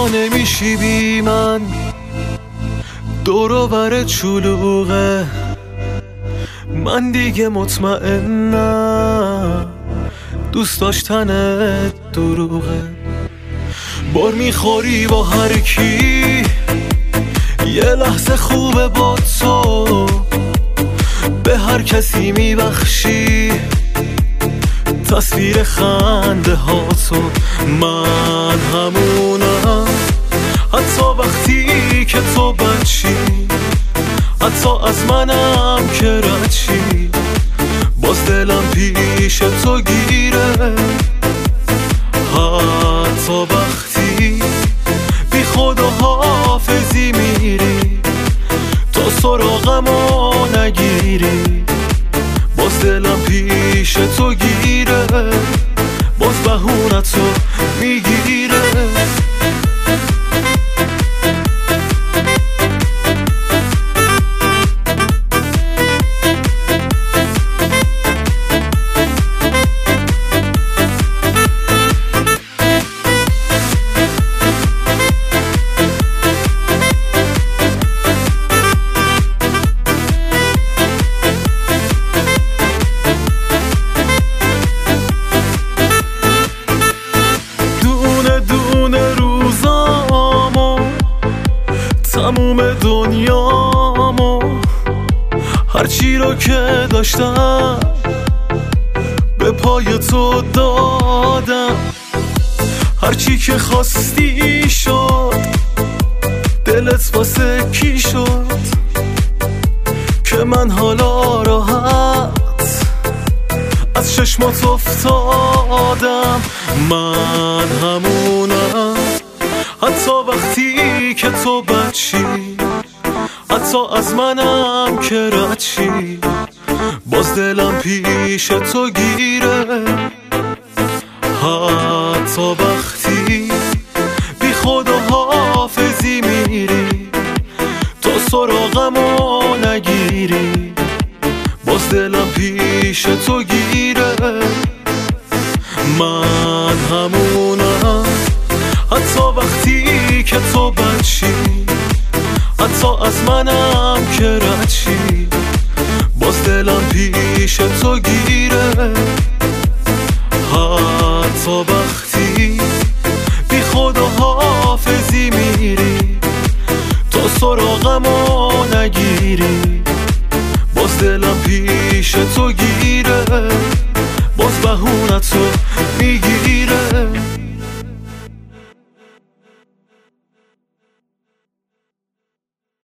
جدا نمیشی بی من، دور و بر چلوغه، من دیگه مطمئنم دوست داشتنت دروغه. بار میخوری با هر کی، یه لحظه خوبه با تو، به هر کسی میبخشی تصویر خنده ها تو. من همونم حتی وقتی که تو بچی، حتی از منم که ردشی، باز دلم پیش تو گیره. حتی وقتی بی خود و حافظی میری، تو سراغمو نگیری، باز دلم پیش تو گیره، باز بهونتو میگیره. تموم دنیامو هرچی رو که داشتم به پای تو دادم، هرچی که خواستی شد، دلت واسه کی شد که من حالا راحت از چشمات افتادم. من همونم حتی وقتی که تو بچی، حتی از منم که ردشی، باز دلم پیش تو گیره. حتی وقتی بی خود و حافظی میری، تو سراغمو نگیری، باز دلم پیش تو گیره. من همونم حتی وقتی که تو بچی، حتی از منم که ردشی، باز دلم پیش تو گیره. حتی وقتی بی خود و حافظی میری، تو سراغمو نگیری، باز دلم پیش تو گیره، باز بهونتو میگیره.